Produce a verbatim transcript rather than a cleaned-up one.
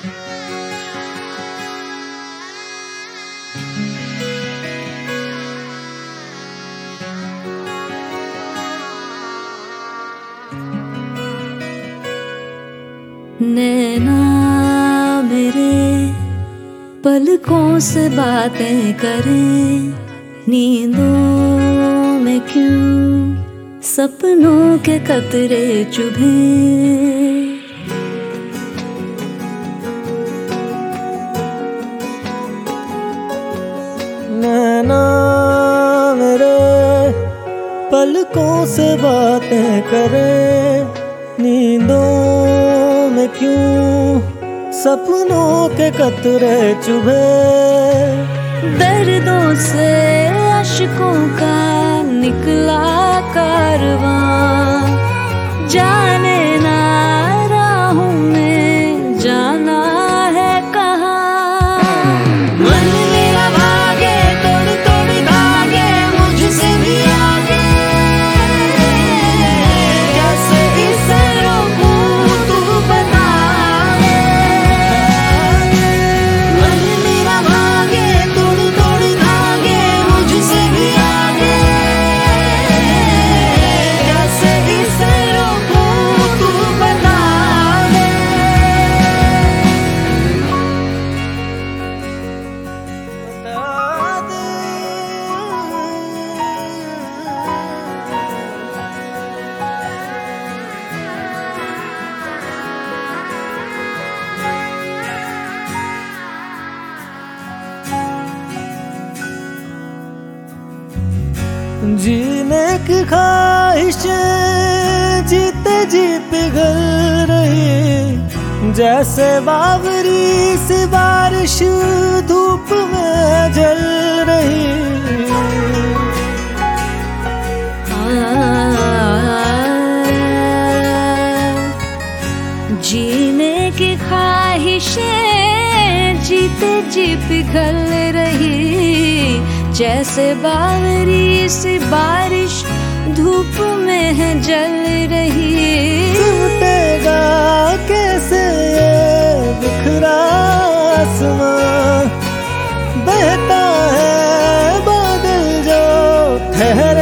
नैना मेरे पलकों से बातें करें, नींदों में क्यों सपनों के कतरे चुभे। नैना मेरे पलकों से बातें करें, नींदों में क्यों सपनों के कतरे चुभे। दर्दों से अश्कों का निकला कारवां, जाने ना राहों में जाना है कहाँ। मन मेरा भागे तोड़ तोड़ भागे मुझसे भी आगे, कैसे इसे रोकूं तू बता दे। मन मेरा भागे तोड़ तोड़ भागे मुझसे भी आगे, कैसे इसे रोकूं तू बता दे। बता दे। जीने की ख्वाहिशें जीते जी पिघल रही, जैसे बावरी सी बारिश धूप में जल रही। जीने की ख्वाहिशें जीते जी पिघल रही, जैसे बावरी सी बारिश धूप में है जल रही। टूटेगा कैसे ये बिखरा आसमां, बहता है बादल जो ठहर